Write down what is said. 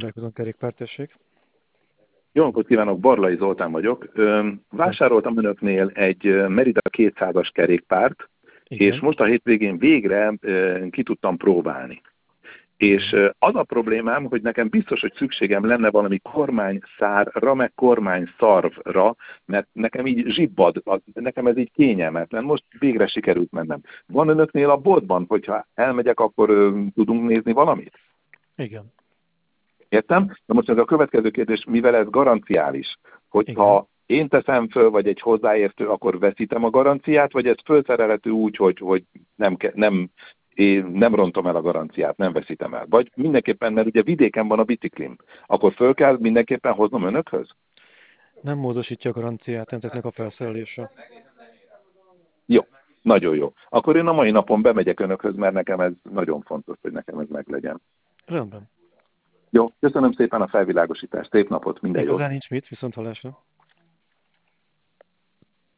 Rákozon kerékpár, tessék. Jó napot kívánok, Barlai Zoltán vagyok. Vásároltam önöknél egy Merida 200-as kerékpárt, Igen. és most a hétvégén végre ki tudtam próbálni. És az a problémám, hogy nekem biztos, hogy szükségem lenne valami kormányszárra, meg kormányszarvra, mert nekem így zsibbad, nekem ez így kényelmetlen. Most végre sikerült mennem. Van önöknél a boltban, hogyha elmegyek, akkor tudunk nézni valamit? Igen. Értem? Na most ez a következő kérdés, mivel ez garanciális, hogyha én teszem föl, vagy egy hozzáértő, akkor veszítem a garanciát, vagy ez fölszerelhető úgy, hogy én nem rontom el a garanciát, nem veszítem el. Vagy mindenképpen, mert ugye vidéken van a biciklim, akkor föl kell mindenképpen hoznom önökhöz? Nem módosítja a garanciát ezeknek a felszerelése. Jó, nagyon jó. Akkor én a mai napon bemegyek önökhöz, mert nekem ez nagyon fontos, hogy nekem ez meglegyen. Rendben. Jó, köszönöm szépen a felvilágosítást, szép napot, minden jót. Igazán nincs mit, viszont hallásra.